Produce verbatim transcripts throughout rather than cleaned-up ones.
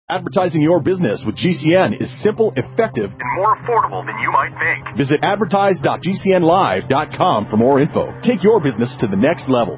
Advertising your business with G C N is simple, effective, and more affordable than you might think. Visit advertise dot g c n live dot com for more info. Take your business to the next level.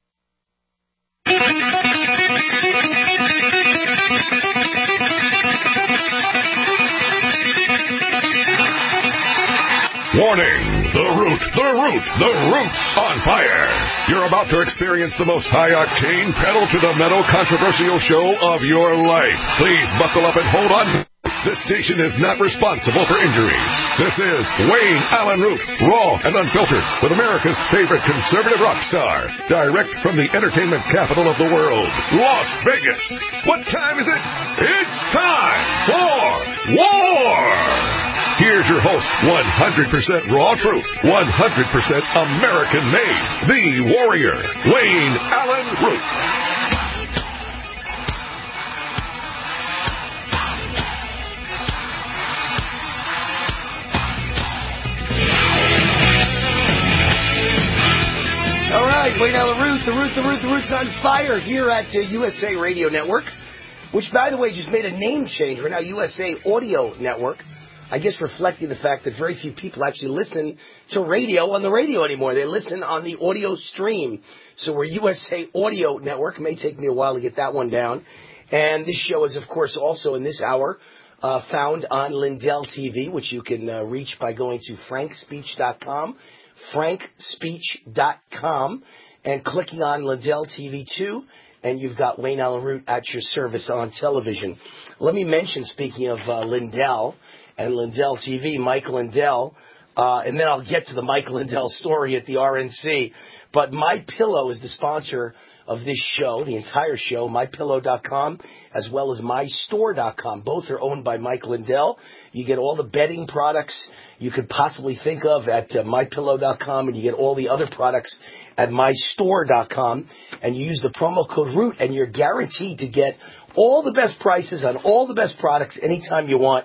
Warning! The Root, the Root, the Root's on fire! You're about to experience the most high-octane, pedal-to-the-metal controversial show of your life. Please buckle up and hold on. This station is not responsible for injuries. This is Wayne Allen Root, raw and unfiltered, with America's favorite conservative rock star, direct from the entertainment capital of the world, Las Vegas. What time is it? It's time for war! Here's your host, one hundred percent raw truth, one hundred percent American-made, the warrior, Wayne Allen Root. All right, Wayne Allen Root, the Root, the Root, the Root's on fire here at uh, U S A Radio Network, which, by the way, just made a name change. We're now U S A Audio Network. I guess reflecting the fact that very few people actually listen to radio on the radio anymore. They listen on the audio stream. So we're U S A Audio Network. It may take me a while to get that one down. And this show is, of course, also in this hour uh, found on Lindell T V, which you can uh, reach by going to frank speech dot com, frank speech dot com, and clicking on Lindell T V two. And you've got Wayne Allen Root at your service on television. Let me mention, speaking of uh, Lindell and Lindell T V, Mike Lindell, uh, and then I'll get to the Mike Lindell story at the R N C. But MyPillow is the sponsor of this show, the entire show, my pillow dot com, as well as my store dot com. Both are owned by Mike Lindell. You get all the bedding products you could possibly think of at uh, my pillow dot com, and you get all the other products at my store dot com. And you use the promo code ROOT, and you're guaranteed to get all the best prices on all the best products anytime you want.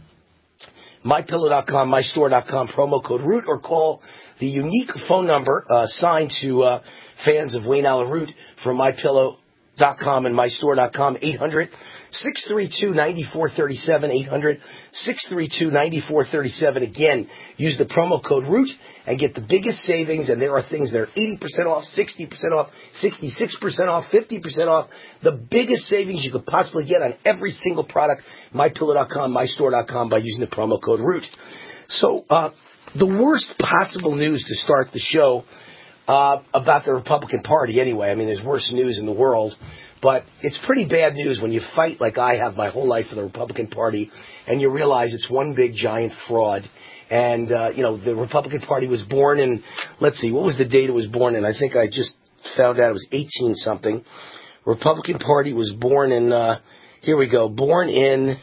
my pillow dot com, my store dot com, promo code ROOT, or call the unique phone number uh, assigned to uh, fans of Wayne Allen Root from my pillow dot com and my store dot com, eight hundred, six three two, nine four three seven, eight hundred, six three two, nine four three seven. Again, use the promo code ROOT and get the biggest savings, and there are things that are eighty percent off, sixty percent off, sixty-six percent off, fifty percent off. The biggest savings you could possibly get on every single product, my pillow dot com, my store dot com, by using the promo code ROOT. So, uh, the worst possible news to start the show uh, about the Republican Party anyway. I mean, there's worse news in the world, but it's pretty bad news when you fight like I have my whole life for the Republican Party and you realize it's one big giant fraud. And, uh, you know, the Republican Party was born in, let's see, what was the date it was born in? I think I just found out it was eighteen something. Republican Party was born in, uh, here we go, born in,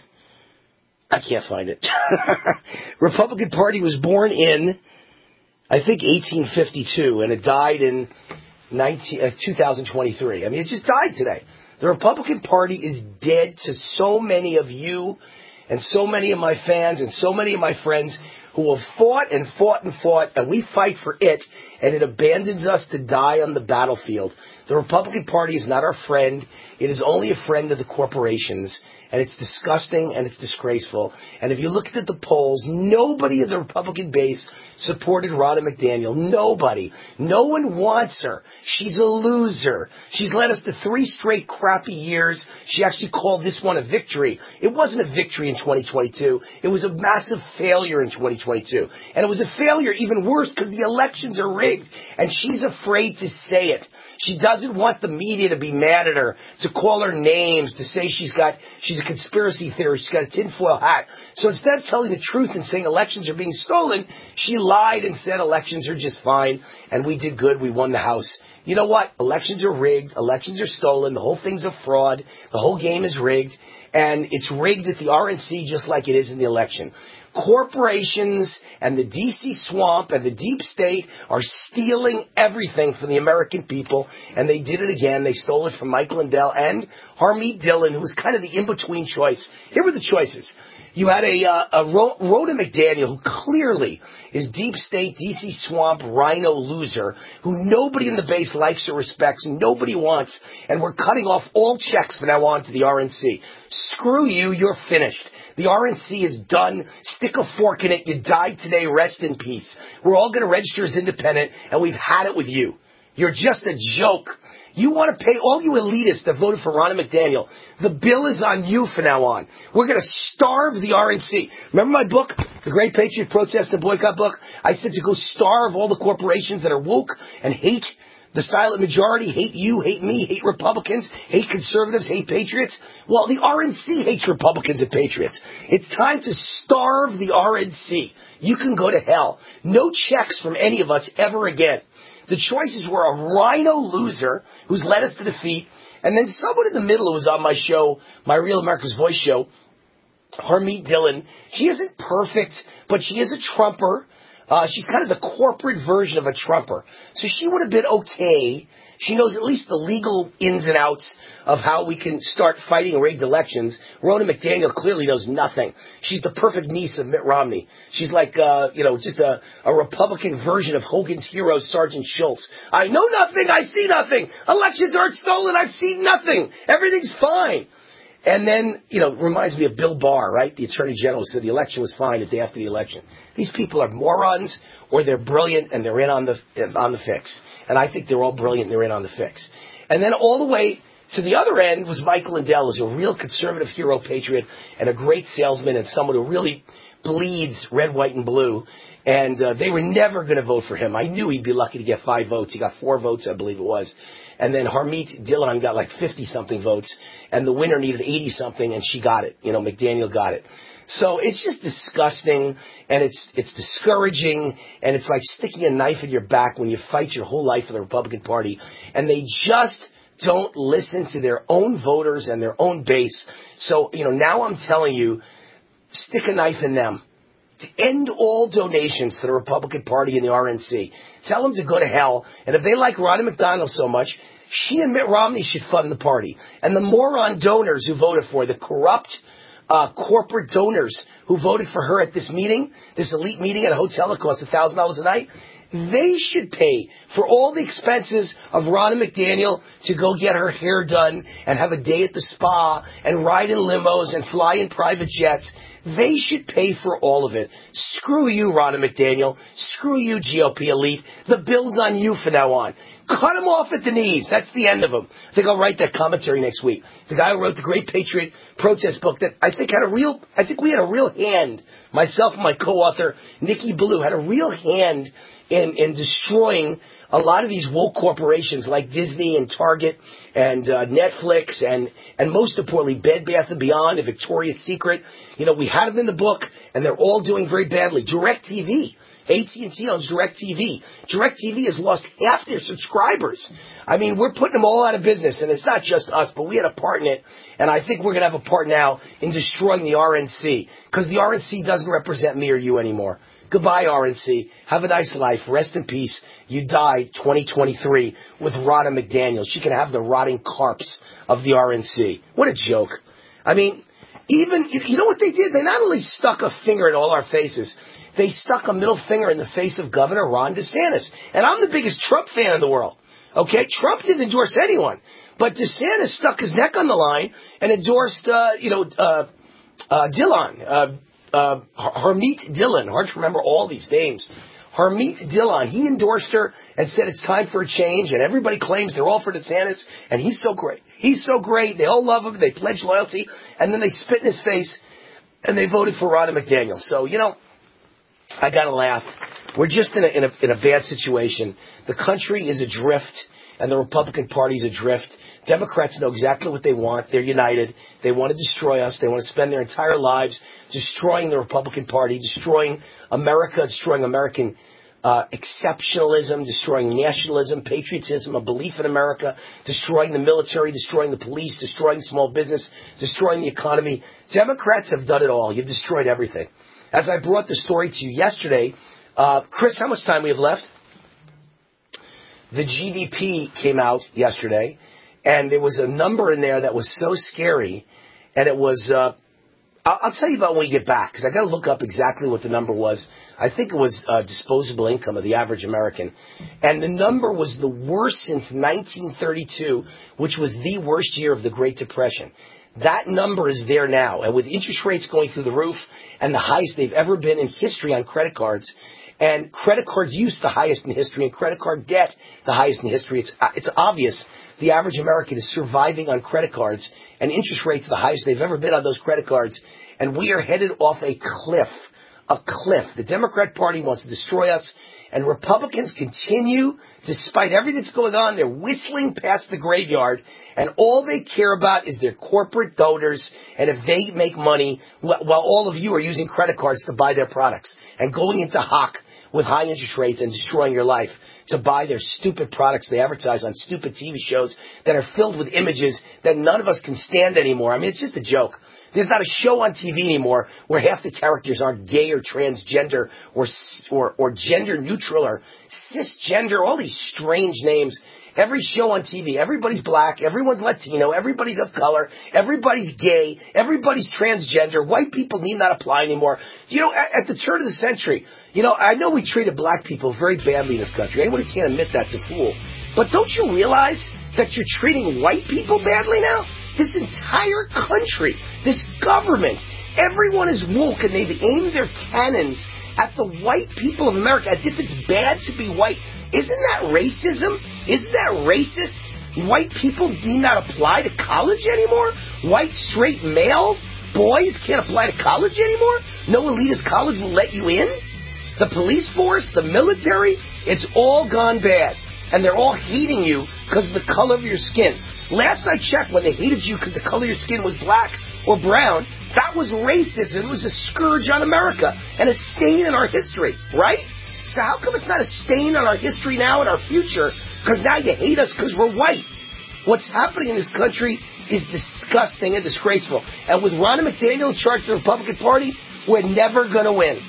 I can't find it. Republican Party was born in, I think, eighteen fifty-two, and it died in nineteen, uh, two thousand twenty-three. I mean, it just died today. The Republican Party is dead to so many of you and so many of my fans and so many of my friends who have fought and fought and fought, and we fight for it, and it abandons us to die on the battlefield. The Republican Party is not our friend. It is only a friend of the corporations, and it's disgusting and it's disgraceful. And if you look at the polls, nobody in the Republican base supported Ronna McDaniel. Nobody. No one wants her. She's a loser. She's led us to three straight crappy years. She actually called this one a victory. It wasn't a victory in twenty twenty-two. It was a massive failure in twenty twenty-two. And it was a failure even worse because the elections are rigged, and she's afraid to say it. She doesn't want the media to be mad at her, to call her names, to say she's got she's a conspiracy theorist, she's got a tinfoil hat. So instead of telling the truth and saying elections are being stolen, she lied and said elections are just fine, and we did good, we won the House. You know what? Elections are rigged, elections are stolen, the whole thing's a fraud, the whole game is rigged, and it's rigged at the R N C just like it is in the election. Corporations and the D C swamp and the deep state are stealing everything from the American people, and they did it again. They stole it from Mike Lindell and Harmeet Dillon, who was kind of the in-between choice. Here were the choices. You had a, uh, a Ro- Rhoda McDaniel, who clearly is deep state, D C swamp, rhino loser, who nobody in the base likes or respects, nobody wants. and we're cutting off all checks from now on to the R N C. Screw you, you're finished. The R N C is done. Stick a fork in it. You died today. Rest in peace. We're all going to register as independent, and we've had it with you. You're just a joke. You want to pay all you elitists that voted for Ronna McDaniel. The bill is on you from now on. We're going to starve the R N C. Remember my book, The Great Patriot Protest and Boycott book? I said to go starve all the corporations that are woke and hate the silent majority, hate you, hate me, hate Republicans, hate conservatives, hate patriots. Well, the R N C hates Republicans and patriots. It's time to starve the R N C. You can go to hell. No checks from any of us ever again. The choices were a rhino loser who's led us to defeat, and then someone in the middle who was on my show, my Real America's Voice show, Harmeet Dillon. She isn't perfect, but she is a Trumper. Uh, she's kind of the corporate version of a Trumper. So she would have been okay. She knows at least the legal ins and outs of how we can start fighting rigged elections. Ronna McDaniel clearly knows nothing. She's the perfect niece of Mitt Romney. She's like, uh, you know, just a, a Republican version of Hogan's hero, Sergeant Schultz. I know nothing. I see nothing. Elections aren't stolen. I've seen nothing. Everything's fine. And then, you know, reminds me of Bill Barr, right? The Attorney General said the election was fine the day after the election. These people are morons, or they're brilliant and they're in on the on the fix. And I think they're all brilliant and they're in on the fix. And then all the way to the other end was Michael Lindell, who's a real conservative hero patriot and a great salesman and someone who really bleeds red, white, and blue. And uh, they were never going to vote for him. I knew he'd be lucky to get five votes. He got four votes, I believe it was. And then Harmeet Dillon got like fifty-something votes, and the winner needed eighty-something, and she got it. You know, McDaniel got it. So it's just disgusting, and it's it's discouraging, and it's like sticking a knife in your back when you fight your whole life for the Republican Party, and they just don't listen to their own voters and their own base. So, you know, now I'm telling you, stick a knife in them. To end all donations to the Republican Party and the R N C. Tell them to go to hell. And if they like Ronna McDaniel so much, she and Mitt Romney should fund the party. And the moron donors who voted for her, the corrupt uh, corporate donors who voted for her at this meeting, this elite meeting at a hotel that costs one thousand dollars a night, they should pay for all the expenses of Ronna McDaniel to go get her hair done and have a day at the spa and ride in limos and fly in private jets. They should pay for all of it. Screw you, Ronna McDaniel. Screw you, G O P elite. The bill's on you from now on. Cut them off at the knees. That's the end of them. I think I'll write that commentary next week. The guy who wrote the Great Patriot Protest book that I think had a real, I think we had a real hand, myself and my co-author, Nikki Ballou, had a real hand in, in destroying a lot of these woke corporations like Disney and Target and uh, Netflix and, and most importantly, Bed Bath and Beyond and Victoria's Secret. You know, we had them in the book, and they're all doing very badly. DirecTV. A T and T owns DirecTV. DirecTV has lost half their subscribers. I mean, we're putting them all out of business, and it's not just us, but we had a part in it, and I think we're going to have a part now in destroying the R N C, because the R N C doesn't represent me or you anymore. Goodbye, R N C. Have a nice life. Rest in peace. You died twenty twenty-three with Ronna McDaniel. She can have the rotting corpse of the R N C. What a joke. I mean, even, you know what they did? They not only stuck a finger in all our faces, they stuck a middle finger in the face of Governor Ron DeSantis. And I'm the biggest Trump fan in the world. Okay? Trump didn't endorse anyone. But DeSantis stuck his neck on the line and endorsed, uh, you know, uh, uh, Dillon, uh, uh, Harmeet Dillon. Hard to remember all these names. Harmeet Dillon. He endorsed her and said it's time for a change. And everybody claims they're all for DeSantis. And he's so great. He's so great. They all love him. They pledge loyalty. And then they spit in his face and they voted for Ronna McDaniel. So, you know, I got to laugh. We're just in a, in a in a bad situation. The country is adrift, and the Republican Party is adrift. Democrats know exactly what they want. They're united. They want to destroy us. They want to spend their entire lives destroying the Republican Party, destroying America, destroying American uh, exceptionalism, destroying nationalism, patriotism, a belief in America, destroying the military, destroying the police, destroying small business, destroying the economy. Democrats have done it all. You've destroyed everything. As I brought the story to you yesterday, uh, Chris, how much time we have left? The G D P came out yesterday, and there was a number in there that was so scary, and it was, uh, I'll, I'll tell you about when we get back, because I got to look up exactly what the number was. I think it was uh, disposable income of the average American. And the number was the worst since nineteen thirty-two, which was the worst year of the Great Depression. That number is there now. And with interest rates going through the roof and the highest they've ever been in history on credit cards, and credit card use the highest in history, and credit card debt the highest in history, it's, it's obvious the average American is surviving on credit cards, and interest rates the highest they've ever been on those credit cards. And we are headed off a cliff. A cliff. The Democrat Party wants to destroy us, and Republicans continue, despite everything that's going on, they're whistling past the graveyard, and all they care about is their corporate donors, and if they make money, while all of you are using credit cards to buy their products, and going into hock with high interest rates and destroying your life to buy their stupid products they advertise on stupid T V shows that are filled with images that none of us can stand anymore. I mean, it's just a joke. There's not a show on T V anymore where half the characters aren't gay or transgender or or, or gender neutral or cisgender, all these strange names. Every show on T V, everybody's black, everyone's Latino, everybody's of color, everybody's gay, everybody's transgender. White people need not apply anymore. You know, at, at the turn of the century, you know, I know we treated black people very badly in this country. Anyone who can't admit that's a fool. But don't you realize that you're treating white people badly now? This entire country, this government, everyone is woke, and they've aimed their cannons at the white people of America as if it's bad to be white. Isn't that racism? Isn't that racist? White people need not apply to college anymore? White straight male boys can't apply to college anymore? No elitist college will let you in? The police force, the military, it's all gone bad. And they're all hating you because of the color of your skin. Last I checked, when they hated you because the color of your skin was black or brown, that was racist. It was a scourge on America and a stain in our history, right? So how come it's not a stain on our history now and our future? Because now you hate us because we're white. What's happening in this country is disgusting and disgraceful. And with Ronna McDaniel in charge of the Republican Party, we're never going to win.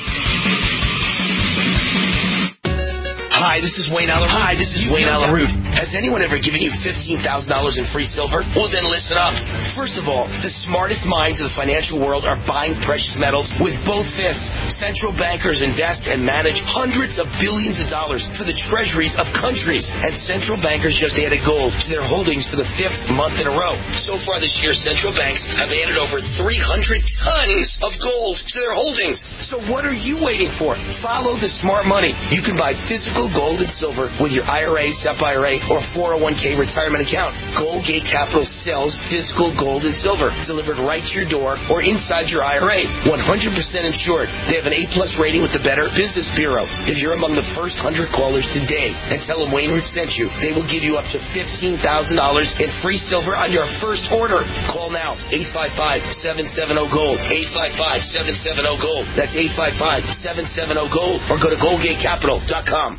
Hi, this is Wayne Allyn Root. Hi, this is Wayne Allyn Root. Has anyone ever given you fifteen thousand dollars in free silver? Well, then listen up. First of all, the smartest minds of the financial world are buying precious metals with both fists. Central bankers invest and manage hundreds of billions of dollars for the treasuries of countries. And central bankers just added gold to their holdings for the fifth month in a row. So far this year, central banks have added over three hundred tons of gold to their holdings. So what are you waiting for? Follow the smart money. You can buy physical gold and silver with your I R A, S E P I R A, or four oh one k retirement account. Goldgate Capital sells physical gold and silver delivered right to your door or inside your I R A. one hundred percent insured. They have an A-plus rating with the Better Business Bureau. If you're among the first one hundred callers today and tell them Wayne Root sent you, they will give you up to fifteen thousand dollars in free silver on your first order. Call now, eight five five, seven seven zero, GOLD, eight five five, seven seven zero, GOLD. That's eight five five, seven seven zero, GOLD, or go to goldgate capital dot com.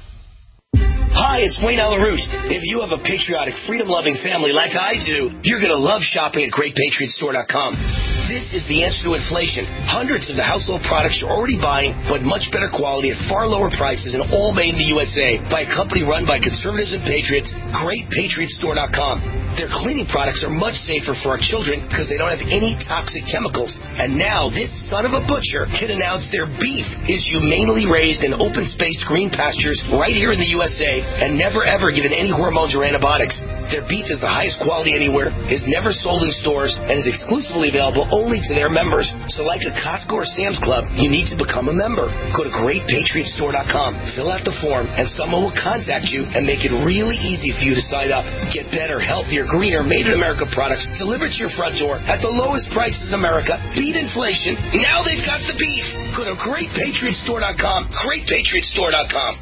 Hi, it's Wayne Allyn Root. If you have a patriotic, freedom-loving family like I do, you're going to love shopping at great patriot store dot com. This is the answer to inflation. Hundreds of the household products you're already buying, but much better quality at far lower prices and all made in the U S A by a company run by conservatives and patriots, great patriot store dot com. Their cleaning products are much safer for our children because they don't have any toxic chemicals. And now this son of a butcher can announce their beef is humanely raised in open-space green pastures right here in the U S A and never ever given any hormones or antibiotics. Their beef is the highest quality anywhere, is never sold in stores, and is exclusively available only to their members. So like a Costco or Sam's Club, you need to become a member. Go to great patriot store dot com, fill out the form, and someone will contact you and make it really easy for you to sign up. Get better, healthier, greener, made-in-America products delivered to your front door at the lowest prices in America. Beat inflation. Now they've got the beef. Go to great patriot store dot com, great patriot store dot com.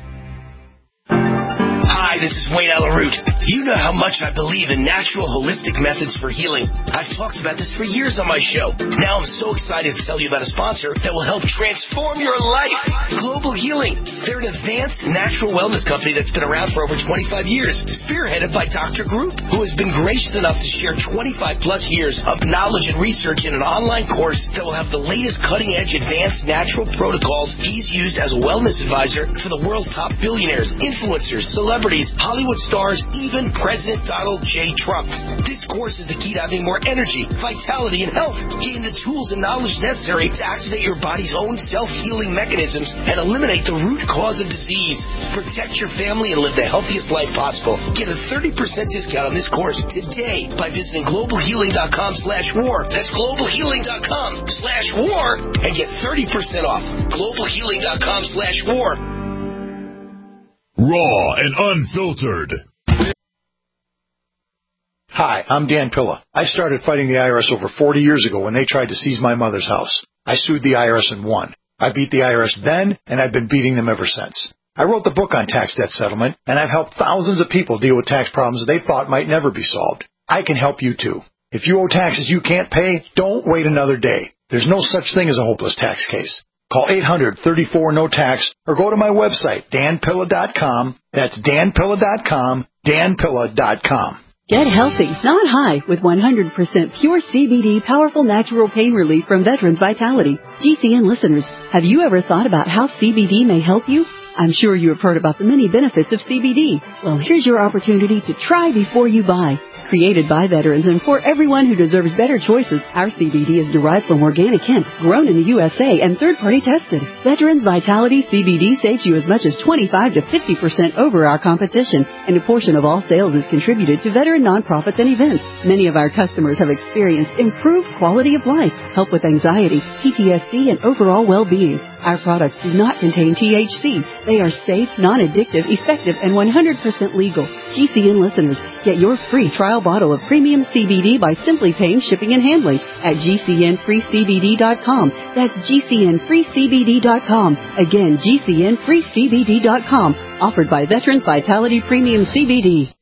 Hi, this is Wayne Allyn Root. You know how much I believe in natural, holistic methods for healing. I've talked about this for years on my show. Now I'm so excited to tell you about a sponsor that will help transform your life. Global Healing. They're an advanced natural wellness company that's been around for over twenty-five years, spearheaded by Doctor Group, who has been gracious enough to share twenty-five plus years of knowledge and research in an online course that will have the latest cutting-edge advanced natural protocols he's used as a wellness advisor for the world's top billionaires, influencers, celebrities, Hollywood stars, even even President Donald J. Trump. This course is the key to having more energy, vitality, and health. Gain the tools and knowledge necessary to activate your body's own self-healing mechanisms and eliminate the root cause of disease. Protect your family and live the healthiest life possible. Get a thirty percent discount on this course today by visiting global healing dot com slash war. That's global healing dot com slash war and get thirty percent off. global healing dot com slash war. Raw and unfiltered. Hi, I'm Dan Pilla. I started fighting the I R S over forty years ago when they tried to seize my mother's house. I sued the I R S and won. I beat the I R S then, and I've been beating them ever since. I wrote the book on tax debt settlement, and I've helped thousands of people deal with tax problems they thought might never be solved. I can help you too. If you owe taxes you can't pay, don't wait another day. There's no such thing as a hopeless tax case. Call eight hundred, thirty-four, no tax or go to my website, dan pilla dot com. That's dan pilla dot com, dan pilla dot com. Get healthy, not high, with one hundred percent pure C B D powerful natural pain relief from Veterans Vitality. G C N listeners, have you ever thought about how C B D may help you? I'm sure you have heard about the many benefits of C B D. Well, here's your opportunity to try before you buy. Created by veterans and for everyone who deserves better choices, our C B D is derived from organic hemp, grown in the U S A and third-party tested. Veterans Vitality C B D saves you as much as twenty-five to fifty percent over our competition, and a portion of all sales is contributed to veteran nonprofits and events. Many of our customers have experienced improved quality of life, help with anxiety, P T S D, and overall well-being. Our products do not contain T H C. They are safe, non-addictive, effective, and one hundred percent legal. G C N listeners, get your free trial bottle of premium C B D by simply paying shipping and handling at G C N free C B D dot com. That's G C N free C B D dot com. Again, G C N free C B D dot com. Offered by Veterans Vitality Premium C B D.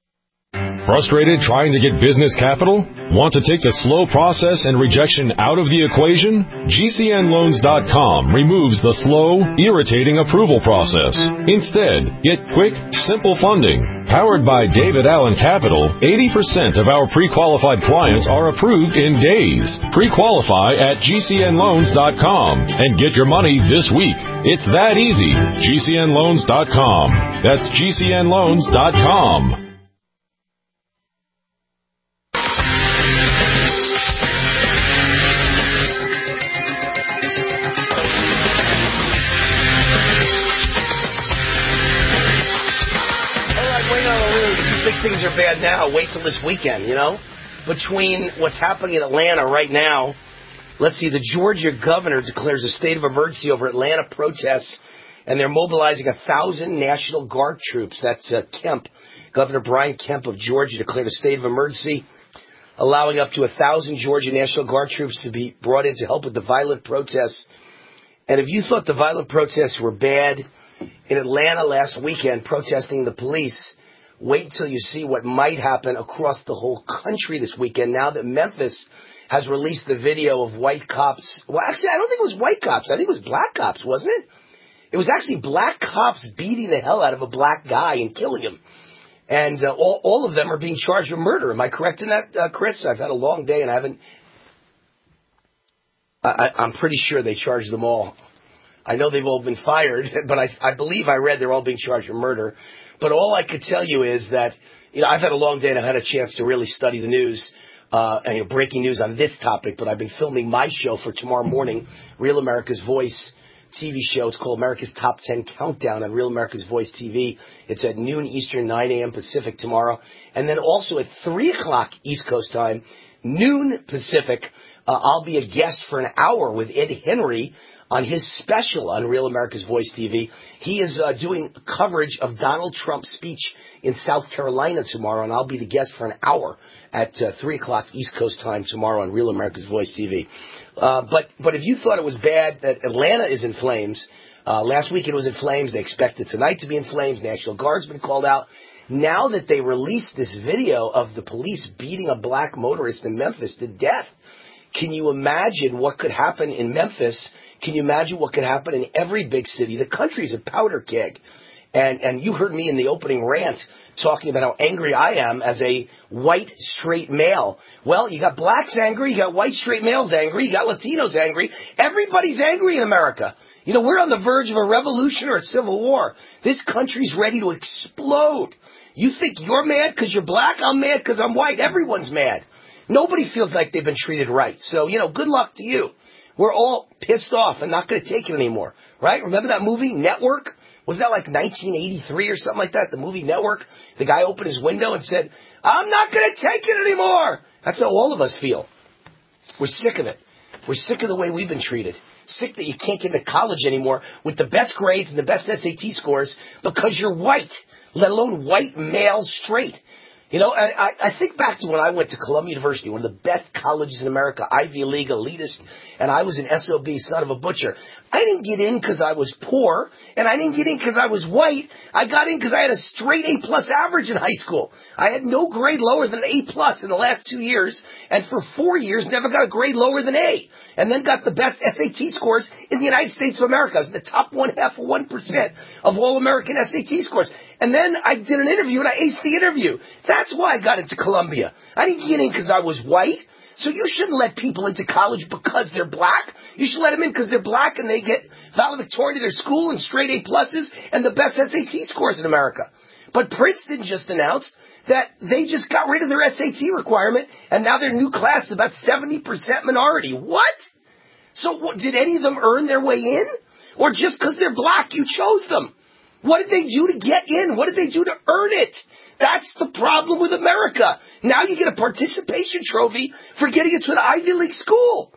Frustrated trying to get business capital? Want to take the slow process and rejection out of the equation? G C N loans dot com removes the slow, irritating approval process. Instead, get quick, simple funding. Powered by David Allen Capital, eighty percent of our pre-qualified clients are approved in days. Pre-qualify at G C N loans dot com and get your money this week. It's that easy. G C N loans dot com. That's G C N loans dot com. Things are bad now. Wait till this weekend, you know? Between what's happening in Atlanta right now, let's see, the Georgia governor declares a state of emergency over Atlanta protests, and they're mobilizing a thousand National Guard troops. That's uh, Kemp. Governor Brian Kemp of Georgia declared a state of emergency, allowing up to a thousand Georgia National Guard troops to be brought in to help with the violent protests. And if you thought the violent protests were bad in Atlanta last weekend, protesting the police, wait till you see what might happen across the whole country this weekend now that Memphis has released the video of white cops. Well, actually, I don't think it was white cops. I think it was black cops, wasn't it? It was actually black cops beating the hell out of a black guy and killing him. And uh, all, all of them are being charged with murder. Am I correct in that, uh, Chris? I've had a long day and I haven't... I, I'm pretty sure they charged them all. I know they've all been fired, but I, I believe I read they're all being charged with murder. But all I could tell you is that, you know, I've had a long day and I've had a chance to really study the news, uh, and you know, breaking news on this topic, but I've been filming my show for tomorrow morning, Real America's Voice T V show. It's called America's Top ten Countdown on Real America's Voice T V. It's at noon Eastern, nine a.m. Pacific tomorrow. And then also at three o'clock East Coast time, noon Pacific, uh, I'll be a guest for an hour with Ed Henry on his special on Real America's Voice T V. He is uh, doing coverage of Donald Trump's speech in South Carolina tomorrow, and I'll be the guest for an hour at uh, three o'clock East Coast time tomorrow on Real America's Voice T V. Uh, but but if you thought it was bad that Atlanta is in flames, uh, last week it was in flames. They expect it tonight to be in flames. National Guard's been called out. Now that they released this video of the police beating a black motorist in Memphis to death, can you imagine what could happen in Memphis? Can you imagine what could happen in every big city? The country's a powder keg. And and you heard me in the opening rant talking about how angry I am as a white, straight male. Well, you got blacks angry, you got white, straight males angry, you got Latinos angry. Everybody's angry in America. You know, we're on the verge of a revolution or a civil war. This country's ready to explode. You think you're mad because you're black? I'm mad because I'm white. Everyone's mad. Nobody feels like they've been treated right. So, you know, good luck to you. We're all pissed off and not going to take it anymore, right? Remember that movie, Network? Was that like nineteen eighty-three or something like that? The movie Network? The guy opened his window and said, I'm not going to take it anymore. That's how all of us feel. We're sick of it. We're sick of the way we've been treated. Sick that you can't get into college anymore with the best grades and the best S A T scores because you're white, let alone white, male, straight. You know, and I, I think back to when I went to Columbia University, one of the best colleges in America, Ivy League, elitist, and I was an S O B, son of a butcher. I didn't get in because I was poor, and I didn't get in because I was white. I got in because I had a straight A-plus average in high school. I had no grade lower than A-plus in the last two years, and for four years never got a grade lower than A, and then got the best S A T scores in the United States of America. I was in the top one half of one percent of all American S A T scores. And then I did an interview, and I aced the interview. That's why I got into Columbia. I didn't get in because I was white. So you shouldn't let people into college because they're black. You should let them in because they're black and they get valedictorian to their school and straight A pluses and the best S A T scores in America. But Princeton just announced that they just got rid of their S A T requirement, and now their new class is about seventy percent minority. What? So what, did any of them earn their way in? Or just because they're black, you chose them? What did they do to get in? What did they do to earn it? That's the problem with America. Now you get a participation trophy for getting into an Ivy League school.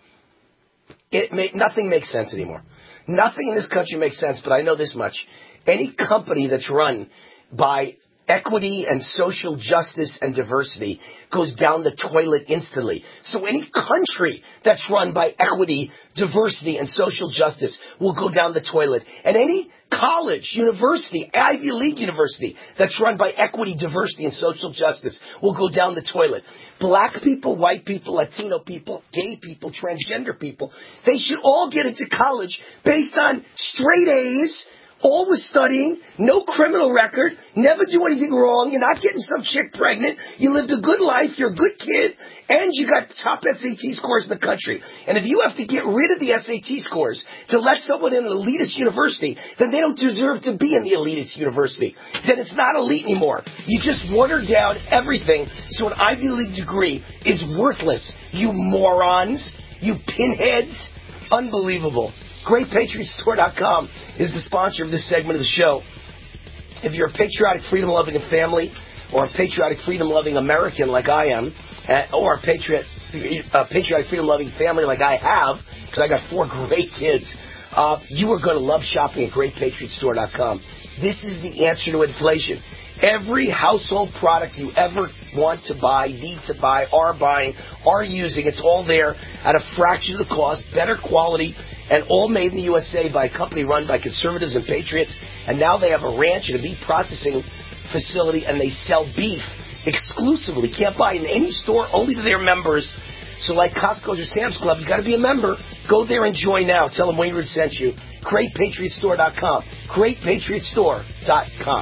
It may, nothing makes sense anymore. Nothing in this country makes sense, but I know this much. Any company that's run by equity and social justice and diversity goes down the toilet instantly. So any country that's run by equity, diversity, and social justice will go down the toilet. And any college, university, Ivy League university that's run by equity, diversity, and social justice will go down the toilet. Black people, white people, Latino people, gay people, transgender people, they should all get into college based on straight A's, always studying, no criminal record, never do anything wrong, you're not getting some chick pregnant, you lived a good life, you're a good kid, and you got top S A T scores in the country. And if you have to get rid of the S A T scores to let someone in an elitist university, then they don't deserve to be in the elitist university. Then it's not elite anymore. You just watered down everything, so an Ivy League degree is worthless. You morons. You pinheads. Unbelievable. Great Patriot Store dot com is the sponsor of this segment of the show. If you're a patriotic, freedom-loving family, or a patriotic, freedom-loving American like I am, or a patriot, a patriotic, freedom-loving family like I have, because I got four great kids, uh, you are going to love shopping at Great Patriot Store dot com. This is the answer to inflation. Every household product you ever want to buy, need to buy, are buying, are using, it's all there at a fraction of the cost, better quality, and all made in the U S A by a company run by conservatives and patriots. And now they have a ranch and a beef processing facility, and they sell beef exclusively. Can't buy it in any store, only to their members. So like Costco's or Sam's Club, you got to be a member. Go there and join now. Tell them Wayne Root sent you. Great Patriot Store dot com. Great Patriot Store dot com.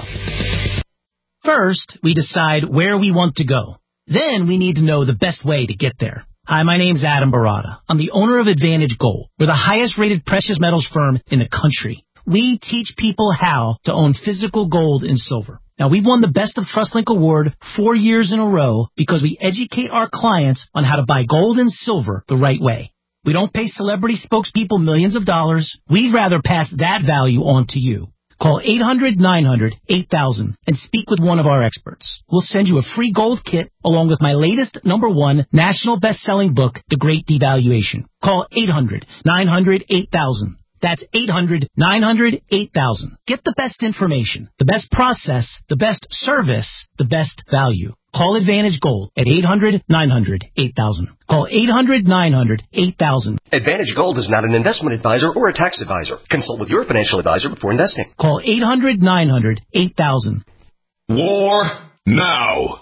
First, we decide where we want to go. Then we need to know the best way to get there. Hi, my name's Adam Barada. I'm the owner of Advantage Gold. We're the highest-rated precious metals firm in the country. We teach people how to own physical gold and silver. Now, we've won the Best of TrustLink Award four years in a row because we educate our clients on how to buy gold and silver the right way. We don't pay celebrity spokespeople millions of dollars. We'd rather pass that value on to you. Call eight hundred, nine hundred, eight thousand and speak with one of our experts. We'll send you a free gold kit along with my latest number one national best-selling book, The Great Devaluation. Call eight hundred, nine hundred, eight thousand. That's eight hundred, nine hundred, eight thousand. Get the best information, the best process, the best service, the best value. Call Advantage Gold at eight hundred, nine hundred, eight thousand. Call eight hundred, nine hundred, eight thousand. Advantage Gold is not an investment advisor or a tax advisor. Consult with your financial advisor before investing. Call eight hundred, nine hundred, eight thousand. War now.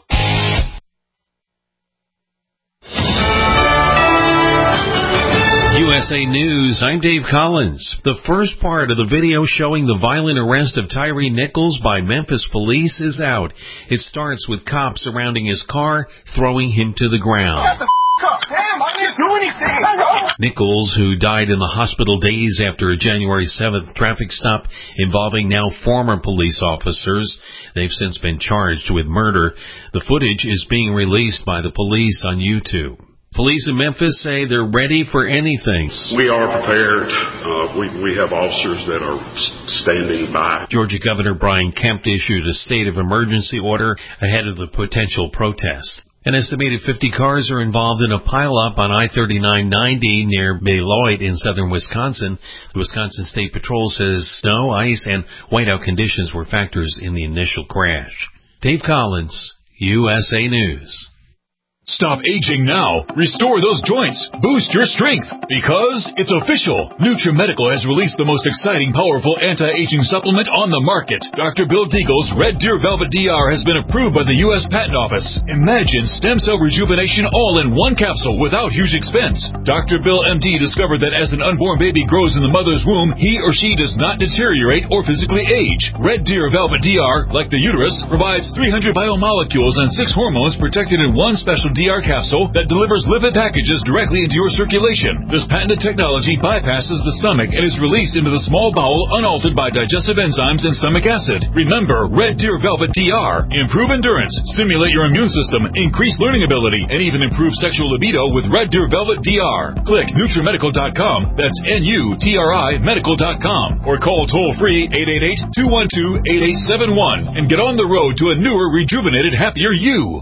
U S A News, I'm Dave Collins. The first part of the video showing the violent arrest of Tyree Nichols by Memphis police is out. It starts with cops surrounding his car, throwing him to the ground. What the f*** Damn, I didn't do anything. Nichols, who died in the hospital days after a January seventh traffic stop involving now former police officers. They've since been charged with murder. The footage is being released by the police on YouTube. Police in Memphis say they're ready for anything. We are prepared. Uh, we, we have officers that are standing by. Georgia Governor Brian Kemp issued a state of emergency order ahead of the potential protest. An estimated fifty cars are involved in a pileup on I thirty-nine ninety near Beloit in southern Wisconsin. The Wisconsin State Patrol says snow, ice, and whiteout conditions were factors in the initial crash. Dave Collins, U S A News. Stop aging now. Restore those joints. Boost your strength. Because it's official. NutriMedical has released the most exciting, powerful anti-aging supplement on the market. Doctor Bill Deagle's Red Deer Velvet D R has been approved by the U S Patent Office. Imagine stem cell rejuvenation all in one capsule without huge expense. Doctor Bill M D discovered that as an unborn baby grows in the mother's womb, he or she does not deteriorate or physically age. Red Deer Velvet D R, like the uterus, provides three hundred biomolecules and six hormones protected in one special D R capsule that delivers lipid packages directly into your circulation. This patented technology bypasses the stomach and is released into the small bowel unaltered by digestive enzymes and stomach acid. Remember, Red Deer Velvet D R. Improve endurance, stimulate your immune system, increase learning ability, and even improve sexual libido with Red Deer Velvet D R. Click NutriMedical dot com, that's N U T R I medical dot com, or call toll-free eight eight eight, two one two, eight eight seven one and get on the road to a newer, rejuvenated, happier you.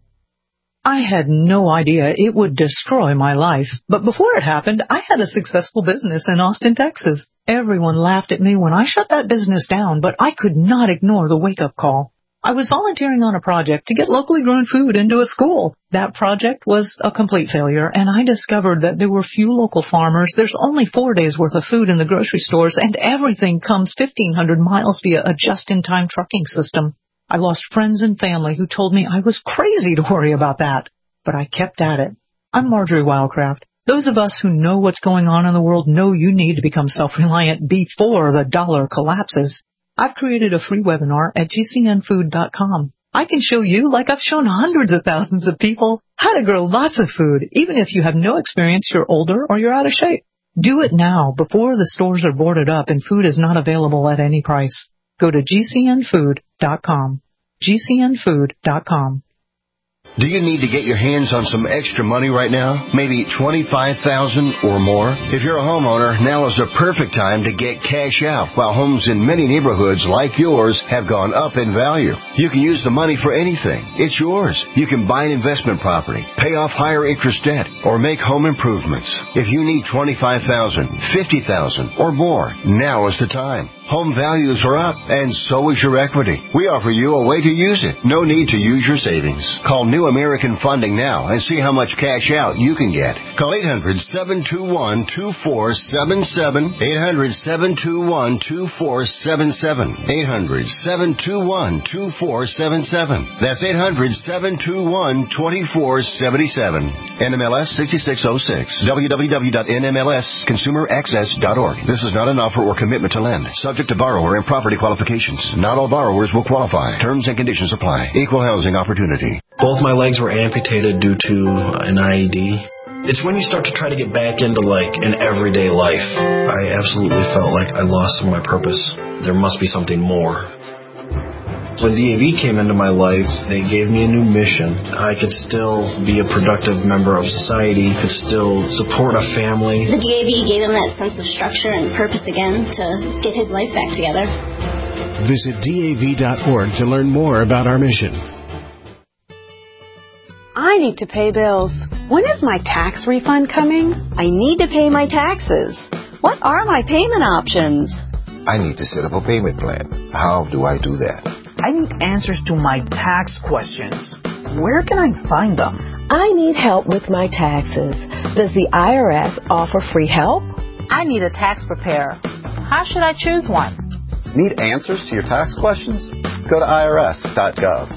I had no idea it would destroy my life, but before it happened, I had a successful business in Austin, Texas. Everyone laughed at me when I shut that business down, but I could not ignore the wake-up call. I was volunteering on a project to get locally grown food into a school. That project was a complete failure, and I discovered that there were few local farmers, there's only four days' worth of food in the grocery stores, and everything comes fifteen hundred miles via a just-in-time trucking system. I lost friends and family who told me I was crazy to worry about that, but I kept at it. I'm Marjorie Wildcraft. Those of us who know what's going on in the world know you need to become self-reliant before the dollar collapses. I've created a free webinar at G C N food dot com. I can show you, like I've shown hundreds of thousands of people, how to grow lots of food, even if you have no experience, you're older, or you're out of shape. Do it now, before the stores are boarded up and food is not available at any price. Go to G C N food dot com. G C N food dot com. Do you need to get your hands on some extra money right now? Maybe twenty-five thousand dollars or more? If you're a homeowner, now is the perfect time to get cash out while homes in many neighborhoods like yours have gone up in value. You can use the money for anything. It's yours. You can buy an investment property, pay off higher interest debt, or make home improvements. If you need twenty-five thousand dollars, fifty thousand dollars, or more, now is the time. Home values are up, and so is your equity. We offer you a way to use it. No need to use your savings. Call New American Funding now and see how much cash out you can get. Call eight hundred, seven two one, two four seven seven, eight hundred, seven two one, two four seven seven, eight hundred, seven two one, two four seven seven. That's eight hundred, seven two one, two four seven seven. N M L S six six zero six. w w w dot n m l s consumer access dot org. This is not an offer or commitment to lend. Subject to borrower and property qualifications. Not all borrowers will qualify. Terms and conditions apply. Equal housing opportunity. Both my legs were amputated due to an I E D. It's when you start to try to get back into, like, an everyday life. I absolutely felt like I lost some of my purpose. There must be something more. When D A V came into my life, they gave me a new mission. I could still be a productive member of society, could still support a family. The D A V gave him that sense of structure and purpose again to get his life back together. Visit D A V dot org to learn more about our mission. I need to pay bills. When is my tax refund coming? I need to pay my taxes. What are my payment options? I need to set up a payment plan. How do I do that? I need answers to my tax questions. Where can I find them? I need help with my taxes. Does the I R S offer free help? I need a tax preparer. How should I choose one? Need answers to your tax questions? Go to I R S dot gov.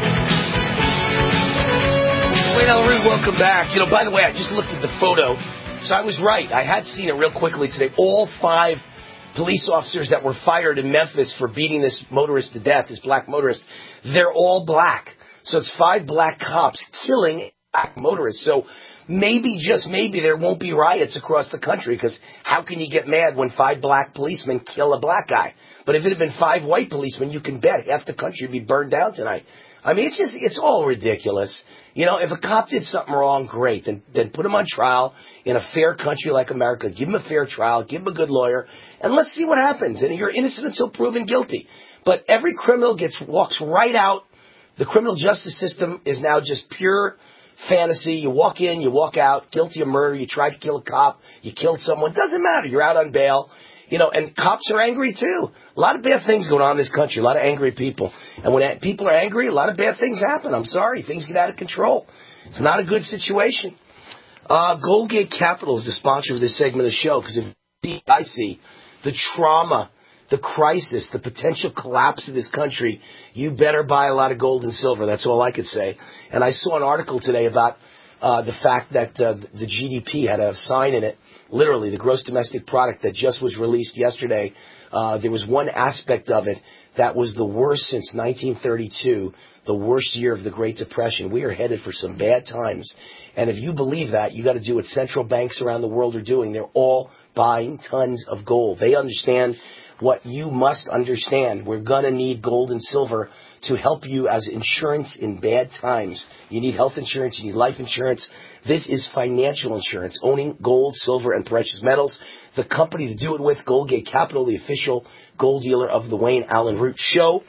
Welcome back. You know, by the way, I just looked at the photo So I was right. I had seen it real quickly today. All five police officers that were fired in Memphis for beating this motorist to death, this black motorist, they're all black. So it's five black cops killing black motorists. So maybe, just maybe, there won't be riots across the country, because how can you get mad when five black policemen kill a black guy? But if it had been five white policemen, you can bet half the country would be burned down tonight. I mean, it's just, it's all ridiculous. You know, if a cop did something wrong, great. Then, then put him on trial in a fair country like America. Give him a fair trial. Give him a good lawyer. And let's see what happens. And you're innocent until proven guilty. But every criminal gets, walks right out. The criminal justice system is now just pure fantasy. You walk in, you walk out, guilty of murder. You tried to kill a cop. You killed someone. Doesn't matter. You're out on bail. You know, and cops are angry, too. A lot of bad things going on in this country, a lot of angry people. And when people are angry, a lot of bad things happen. I'm sorry. Things get out of control. It's not a good situation. Uh, Goldgate Capital is the sponsor of this segment of the show, because if I see the trauma, the crisis, the potential collapse of this country, you better buy a lot of gold and silver. That's all I could say. And I saw an article today about uh, the fact that uh, the G D P had a sign in it. Literally, the gross domestic product that just was released yesterday, uh, there was one aspect of it that was the worst since nineteen thirty-two, the worst year of the Great Depression. We are headed for some bad times. And if you believe that, you got to do what central banks around the world are doing. They're all buying tons of gold. They understand what you must understand. We're going to need gold and silver to help you as insurance in bad times. You need health insurance. You need life insurance. This is financial insurance, owning gold, silver, and precious metals. The company to do it with, Goldgate Capital, the official gold dealer of the Wayne Allen Root Show.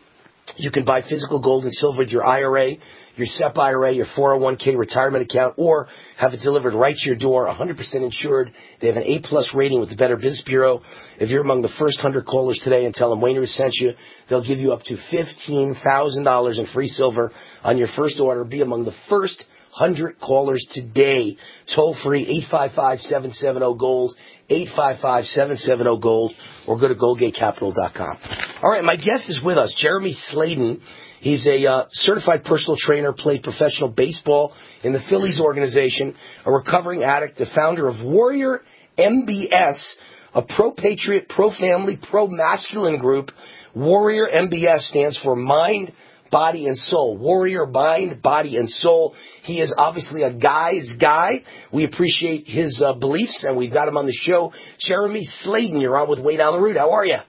You can buy physical gold and silver with your I R A, your S E P I R A, your four oh one k retirement account, or have it delivered right to your door, one hundred percent insured. They have an A-plus rating with the Better Business Bureau. If you're among the first one hundred callers today and tell them Wayne sent you, they'll give you up to fifteen thousand dollars in free silver on your first order. Be among the first one hundred callers today. Toll free, eight five five, seven seven zero, GOLD, eight five five, seven seven zero, GOLD, or go to goldgate capital dot com. All right, my guest is with us, Jeremy Sladen. He's a uh, certified personal trainer, played professional baseball in the Phillies organization, a recovering addict, the founder of Warrior M B S, a pro-patriot, pro-family, pro-masculine group. Warrior M B S stands for Mind, Body, and Soul. Warrior, Mind, Body, and Soul. He is obviously a guy's guy. We appreciate his uh, beliefs, and we've got him on the show. Jeremy Sladen, you're on with Wayne Allen Root. How are you?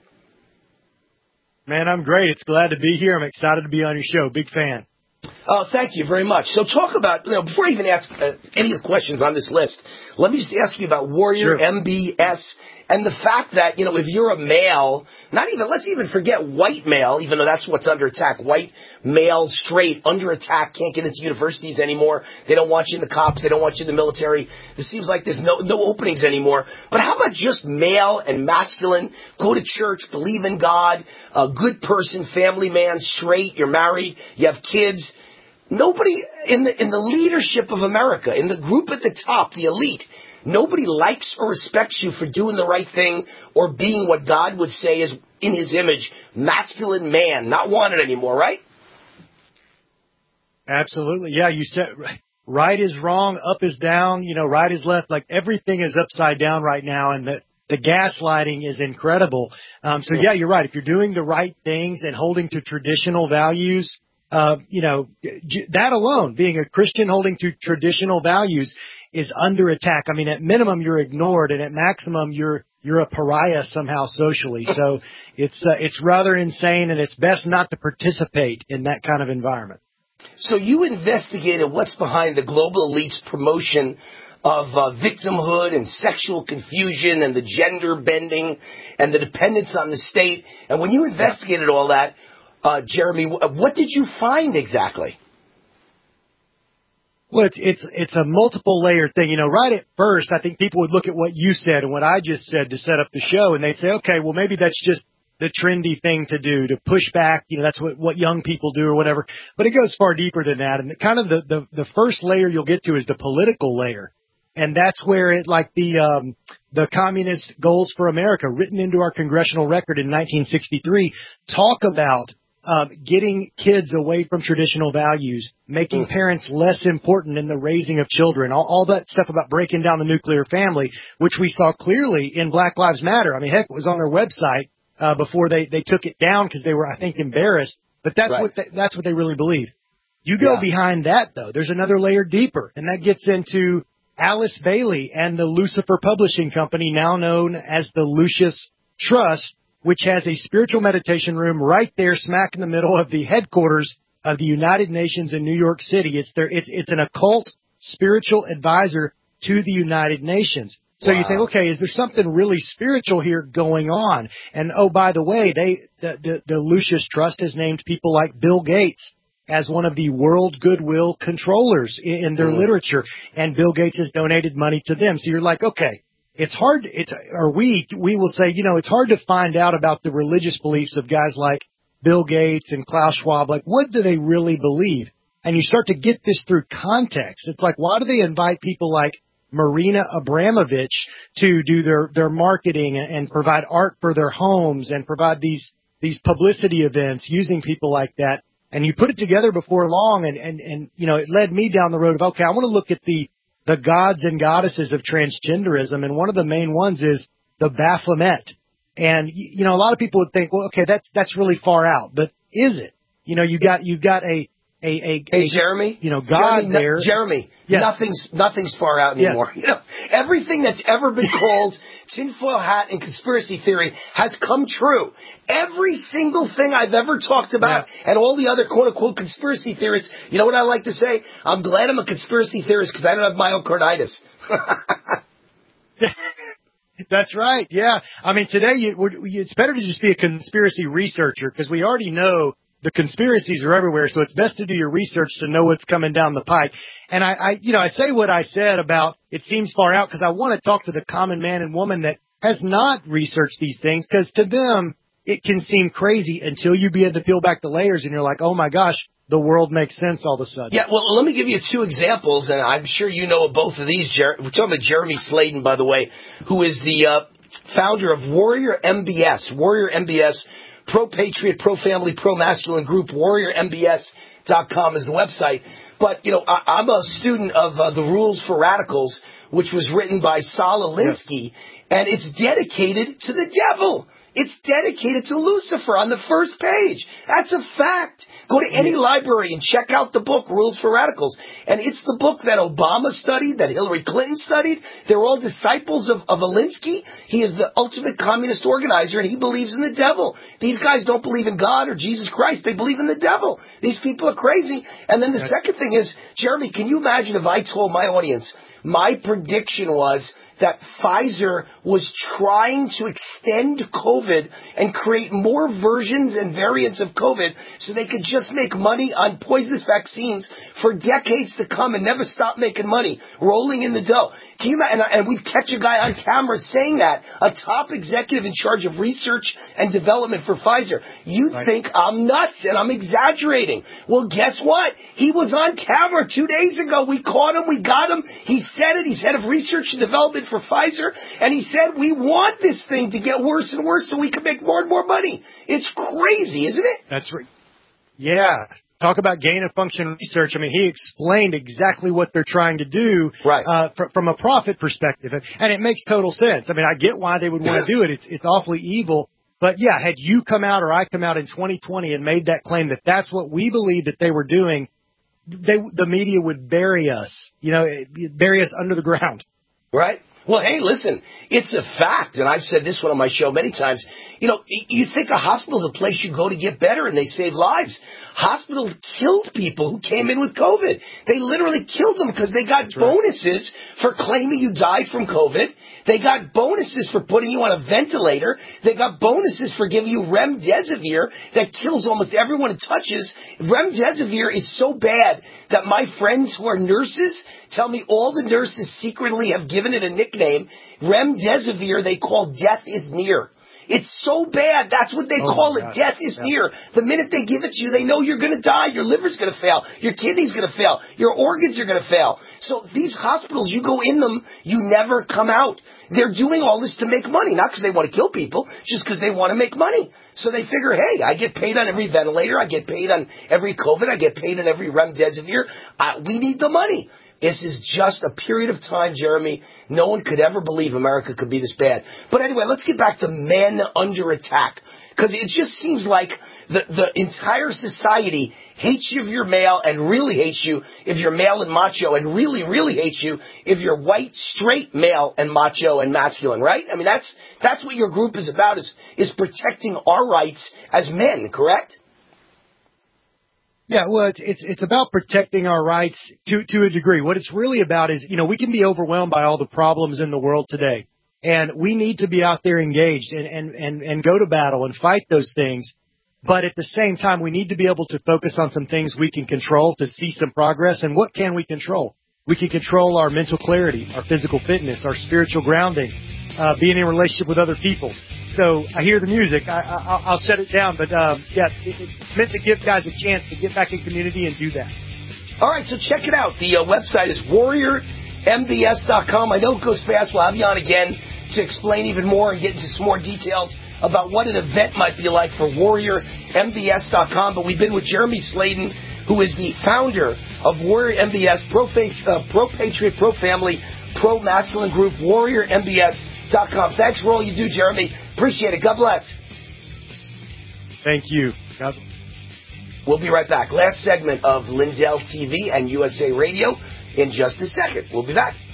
Man, I'm great. It's glad to be here. I'm excited to be on your show. Big fan. Oh, thank you very much. So talk about, you know, before I even ask uh, any of the questions on this list, let me just ask you about Warrior Sure. M B S and the fact that, you know, if you're a male, not even, let's even forget white male, even though that's what's under attack. White male, straight, under attack, can't get into universities anymore. They don't want you in the cops. They don't want you in the military. It seems like there's no, no openings anymore. But how about just male and masculine? Go to church, believe in God, a good person, family man, straight, you're married, you have kids. Nobody in the in the leadership of America, in the group at the top, the elite, nobody likes or respects you for doing the right thing or being what God would say is, in his image, masculine man, not wanted anymore, right? Absolutely. Yeah, you said right is wrong, up is down, you know, right is left. Like everything is upside down right now, and the, the gaslighting is incredible. Um, so, yeah, you're right. If you're doing the right things and holding to traditional values, Uh, you know, that alone, being a Christian holding to traditional values, is under attack. I mean, at minimum, you're ignored, and at maximum, you're you're a pariah somehow socially. So it's uh, it's rather insane, and it's best not to participate in that kind of environment. So you investigated what's behind the global elite's promotion of uh, victimhood and sexual confusion and the gender bending and the dependence on the state. And when you investigated all that, Uh, Jeremy, what did you find exactly? Well, it's, it's, it's a multiple layer thing. You know, right at first, I think people would look at what you said and what I just said to set up the show, and they'd say, okay, well, maybe that's just the trendy thing to do, to push back. You know, that's what, what young people do or whatever. But it goes far deeper than that. And the, kind of the, the, the first layer you'll get to is the political layer. And that's where it, like the, um, the Communist Goals for America, written into our congressional record in nineteen sixty-three, talk about um, getting kids away from traditional values, making parents less important in the raising of children, all, all that stuff about breaking down the nuclear family, which we saw clearly in Black Lives Matter. I mean, heck, it was on their website uh, before they, they took it down because they were, I think, embarrassed. But that's Right. what they, that's what they really believe. You go Yeah. behind that, though. There's another layer deeper, and that gets into Alice Bailey and the Lucifer Publishing Company, now known as the Lucius Trust, which has a spiritual meditation room right there smack in the middle of the headquarters of the United Nations in New York City. It's their, it's, it's an occult spiritual advisor to the United Nations. So Wow. you think, okay, is there something really spiritual here going on? And oh, by the way, they, the, the, the Lucius Trust has named people like Bill Gates as one of the world goodwill controllers in, in their Mm. literature, and Bill Gates has donated money to them. So you're like, okay, it's hard, it's, or we, we will say, you know, it's hard to find out about the religious beliefs of guys like Bill Gates and Klaus Schwab. Like, what do they really believe? And you start to get this through context. It's like, why do they invite people like Marina Abramovich to do their, their marketing and, and provide art for their homes and provide these, these publicity events using people like that? And you put it together before long, and, and, and, you know, it led me down the road of, okay, I want to look at the, the gods and goddesses of transgenderism, and one of the main ones is the Baphomet. And, you know, a lot of people would think, well, okay, that's, that's really far out, but is it? You know, you got, you've got a, a, a, Hey, a Jeremy? you know, God Jeremy, there. No, Jeremy, Yes. nothing's, nothing's far out Yes. anymore. You know, everything that's ever been called tinfoil hat and conspiracy theory has come true. Every single thing I've ever talked about Yeah. and all the other quote-unquote conspiracy theorists, you know what I like to say? I'm glad I'm a conspiracy theorist because I don't have myocarditis. That's right. Yeah. I mean, today you, we're- it's better to just be a conspiracy researcher because we already know the conspiracies are everywhere. So it's best to do your research to know what's coming down the pike. And I, I you know, I say what I said about it seems far out because I want to talk to the common man and woman that has not researched these things, because to them it can seem crazy until you begin to peel back the layers and you're like, oh my gosh, the world makes sense all of a sudden. Yeah, well, let me give you two examples, and I'm sure you know of both of these. Jer- We're talking about Jeremy Sladen, by the way, who is the uh, founder of Warrior M B S. Warrior M B S, pro-patriot, pro-family, pro-masculine group. warrior m b s dot com is the website. But, you know, I- I'm a student of uh, The Rules for Radicals, which was written by Saul Alinsky, and it's dedicated to the devil. It's dedicated to Lucifer on the first page. That's a fact. Go to any library and check out the book, Rules for Radicals. And it's the book that Obama studied, that Hillary Clinton studied. They're all disciples of, of Alinsky. He is the ultimate communist organizer, and he believes in the devil. These guys don't believe in God or Jesus Christ. They believe in the devil. These people are crazy. And then the second thing is, Jeremy, can you imagine if I told my audience, my prediction was that Pfizer was trying to extend COVID and create more versions and variants of COVID so they could just make money on poisonous vaccines for decades to come and never stop making money, rolling in the dough. Can you imagine? And we'd catch a guy on camera saying that, a top executive in charge of research and development for Pfizer. You'd Right. think I'm nuts and I'm exaggerating. Well, guess what? He was on camera two days ago. We caught him. We got him. He said it. He's head of research and development for Pfizer. And he said, we want this thing to get worse and worse so we can make more and more money. It's crazy, isn't it? That's right. Yeah. Talk about gain of function research. I mean, he explained exactly what they're trying to do right. uh, fr- from a profit perspective. And, and it makes total sense. I mean, I get why they would want to do it. It's, it's awfully evil. But yeah, had you come out or I come out in twenty twenty and made that claim that that's what we believe that they were doing, they, the media would bury us, you know, bury us under the ground. Right. Well, hey, listen, it's a fact, and I've said this one on my show many times. You know, you think a hospital's a place you go to get better and they save lives. Hospitals killed people who came in with COVID. They literally killed them because they got bonuses for claiming you died from COVID. They got bonuses for putting you on a ventilator. They got bonuses for giving you remdesivir that kills almost everyone it touches. Remdesivir is so bad that my friends who are nurses tell me all the nurses secretly have given it a nickname. Remdesivir they call death is near. It's so bad. That's what they oh call it. God. Death is yeah. near. The minute they give it to you, they know you're going to die. Your liver's going to fail. Your kidney's going to fail. Your organs are going to fail. So these hospitals, you go in them, you never come out. They're doing all this to make money, not because they want to kill people, just because they want to make money. So they figure, hey, I get paid on every ventilator. I get paid on every COVID. I get paid on every remdesivir. Uh, we need the money. This is just a period of time, Jeremy. No one could ever believe America could be this bad. But anyway, let's get back to men under attack. Because it just seems like the, the entire society hates you if you're male and really hates you if you're male and macho and really, really hates you if you're white, straight male and macho and masculine, right? I mean, that's that's what your group is about, is, is protecting our rights as men, correct? Yeah, well, it's, it's it's about protecting our rights to to a degree. What it's really about is, you know, we can be overwhelmed by all the problems in the world today, and we need to be out there engaged and and and, and go to battle and fight those things. But at the same time, we need to be able to focus on some things we can control to see some progress. And what can we control? We can control our mental clarity, our physical fitness, our spiritual grounding, uh, being in a relationship with other people. So I hear the music. I, I, I'll shut it down. But, um, yeah, it, it's meant to give guys a chance to get back in community and do that. All right, so check it out. The uh, website is warrior m b s dot com. I know it goes fast. We'll have you on again to explain even more and get into some more details about what an event might be like for warrior m b s dot com. But we've been with Jeremy Sladen, who is the founder of Warrior M B S, Pro, uh, Pro Patriot, Pro Family, Pro Masculine Group, warrior m b s dot com. Thanks for all you do, Jeremy. Appreciate it. God bless. Thank you. God. We'll be right back. Last segment of Lindell T V and U S A Radio in just a second. We'll be back.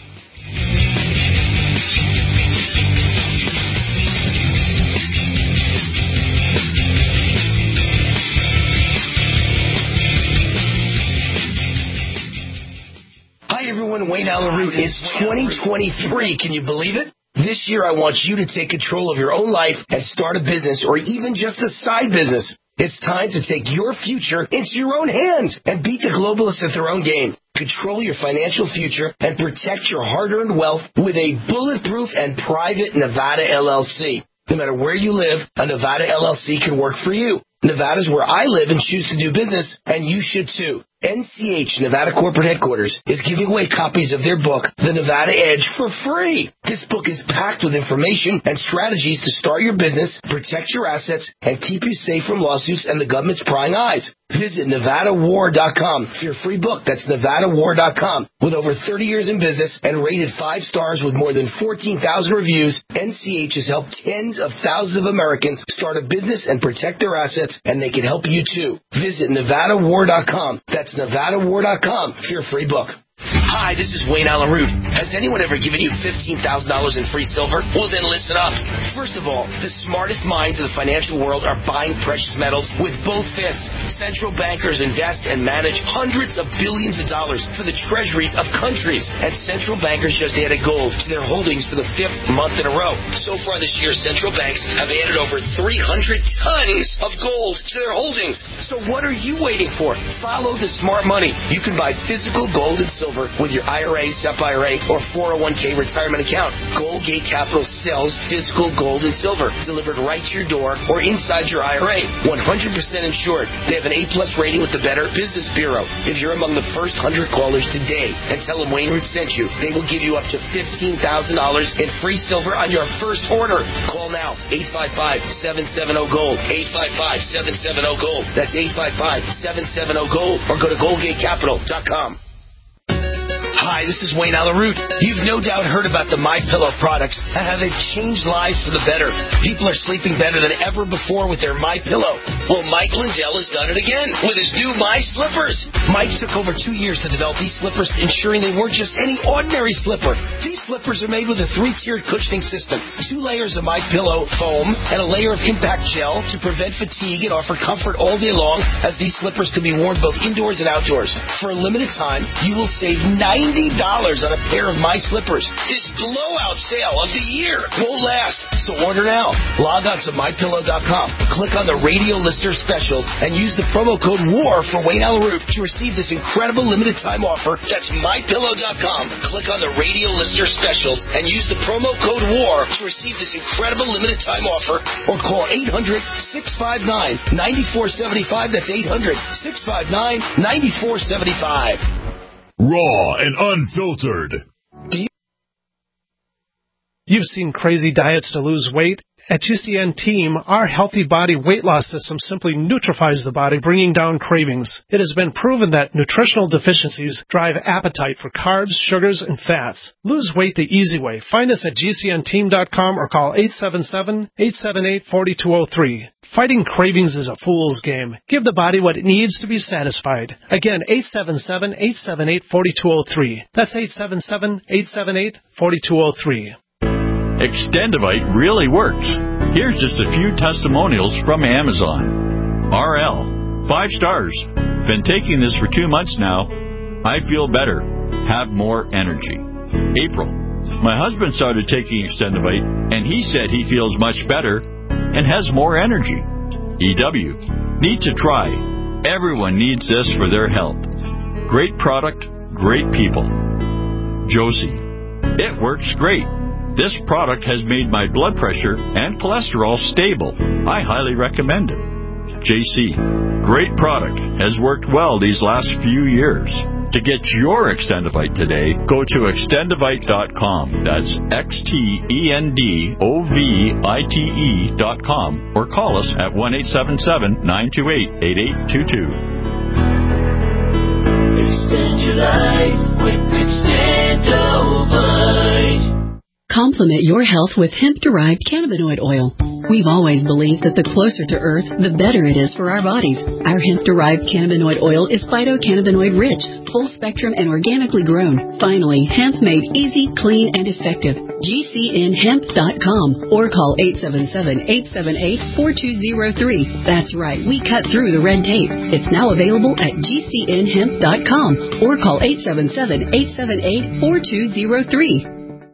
Hi, everyone. Wayne Allyn Root. It's twenty twenty-three. Can you believe it? This year, I want you to take control of your own life and start a business or even just a side business. It's time to take your future into your own hands and beat the globalists at their own game. Control your financial future and protect your hard-earned wealth with a bulletproof and private Nevada L L C. No matter where you live, a Nevada L L C can work for you. Nevada's where I live and choose to do business, and you should too. N C H, Nevada Corporate Headquarters, is giving away copies of their book, The Nevada Edge, for free. This book is packed with information and strategies to start your business, protect your assets, and keep you safe from lawsuits and the government's prying eyes. Visit Nevada War dot com for your free book. That's Nevada War dot com. With over thirty years in business and rated five stars with more than fourteen thousand reviews, N C H has helped tens of thousands of Americans start a business and protect their assets, and they can help you too. Visit Nevada War dot com. That's Nevada War dot com for your free book. Hi, this is Wayne Allyn Root. Has anyone ever given you fifteen thousand dollars in free silver? Well, then listen up. First of all, the smartest minds of the financial world are buying precious metals with both fists. Central bankers invest and manage hundreds of billions of dollars for the treasuries of countries. And central bankers just added gold to their holdings for the fifth month in a row. So far this year, central banks have added over three hundred tons of gold to their holdings. So what are you waiting for? Follow the smart money. You can buy physical gold and silver with your I R A, S E P I R A, or four oh one k retirement account. Goldgate Capital sells physical gold and silver delivered right to your door or inside your I R A. one hundred percent insured. They have an A plus rating with the Better Business Bureau. If you're among the first one hundred callers today and tell them Wayne Root sent you, they will give you up to fifteen thousand dollars in free silver on your first order. Call now, eight five five, seven seven zero, GOLD, eight five five, seven seven zero, GOLD. That's eight five five, seven seven zero, GOLD, or go to goldgate capital dot com. Hi, this is Wayne Allyn Root. You've no doubt heard about the MyPillow products and how they've changed lives for the better. People are sleeping better than ever before with their MyPillow. Well, Mike Lindell has done it again with his new My Slippers. Mike took over two years to develop these slippers, ensuring they weren't just any ordinary slipper. These slippers are made with a three-tiered cushioning system, two layers of MyPillow foam, and a layer of impact gel to prevent fatigue and offer comfort all day long, as these slippers can be worn both indoors and outdoors. For a limited time, you will save ninety twenty dollars on a pair of my slippers. This blowout sale of the year won't last, so order now. Log on to my pillow dot com, click on the radio lister specials, and use the promo code WAR for Wayne Allyn Root to receive this incredible limited time offer. That's my pillow dot com. Click on the radio lister specials and use the promo code WAR to receive this incredible limited time offer, or call eight hundred, six five nine, nine four seven five. That's eight hundred, six five nine, nine four seven five. Raw and unfiltered. You've seen crazy diets to lose weight. At G C N Team, our healthy body weight loss system simply neutralizes the body, bringing down cravings. It has been proven that nutritional deficiencies drive appetite for carbs, sugars, and fats. Lose weight the easy way. Find us at G C N team dot com or call eight seven seven, eight seven eight, four two zero three. Fighting cravings is a fool's game. Give the body what it needs to be satisfied. Again, eight seven seven, eight seven eight, four two zero three. That's eight seven seven, eight seven eight, four two zero three. Extendivite really works. Here's just a few testimonials from Amazon. R L, five stars. Been taking this for two months now. I feel better. Have more energy. April, my husband started taking Extendivite, and he said he feels much better and has more energy. E W, need to try. Everyone needs this for their health. Great product, great people. Josie, it works great. This product has made my blood pressure and cholesterol stable. I highly recommend it. J C, great product. Has worked well these last few years. To get your Extendivite today, go to extendivite dot com. That's X T E N D O V I T E dot com or call us at one eight seven seven, nine two eight, eight eight two two. Extend your life with Extendivite. Complement your health with hemp-derived cannabinoid oil. We've always believed that the closer to Earth, the better it is for our bodies. Our hemp-derived cannabinoid oil is phytocannabinoid-rich, full-spectrum, and organically grown. Finally, hemp made easy, clean, and effective. G C N hemp dot com or call eight seven seven, eight seven eight, four two zero three. That's right, we cut through the red tape. It's now available at G C N hemp dot com or call eight seven seven, eight seven eight, four two zero three.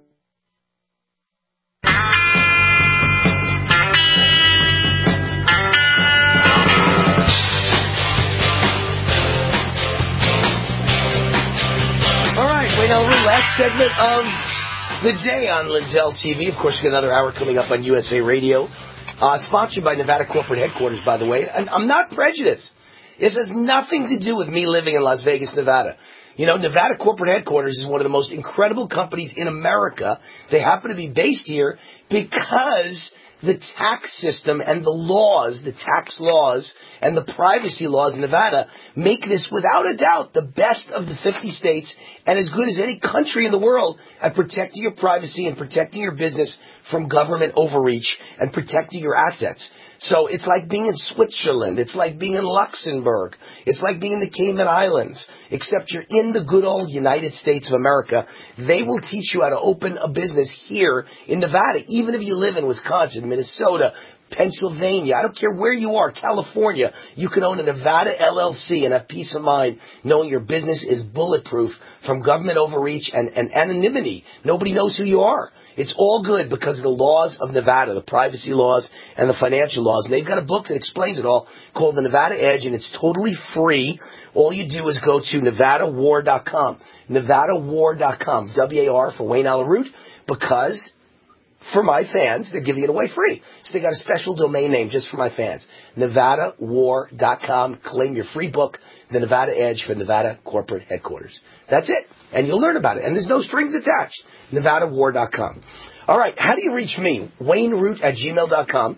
Last segment of the day on Lindell T V. Of course, we've got another hour coming up on U S A Radio. Uh, sponsored by Nevada Corporate Headquarters, by the way. And I'm not prejudiced. This has nothing to do with me living in Las Vegas, Nevada. You know, Nevada Corporate Headquarters is one of the most incredible companies in America. They happen to be based here because the tax system and the laws, the tax laws and the privacy laws in Nevada make this without a doubt the best of the fifty states and as good as any country in the world at protecting your privacy and protecting your business from government overreach and protecting your assets. So it's like being in Switzerland. It's like being in Luxembourg. It's like being in the Cayman Islands, except you're in the good old United States of America. They will teach you how to open a business here in Nevada, even if you live in Wisconsin, Minnesota, Pennsylvania. I don't care where you are, California. You can own a Nevada L L C and have peace of mind knowing your business is bulletproof from government overreach and, and anonymity. Nobody knows who you are. It's all good because of the laws of Nevada, the privacy laws and the financial laws. And they've got a book that explains it all called The Nevada Edge, and it's totally free. All you do is go to Nevada War dot com. Nevada War dot com. W A R for Wayne Allyn Root, because for my fans, they're giving it away free. So they got a special domain name just for my fans. Nevada War dot com. Claim your free book, The Nevada Edge, for Nevada Corporate Headquarters. That's it. And you'll learn about it. And there's no strings attached. Nevada War dot com. All right. How do you reach me? Wayne Root at gmail dot com.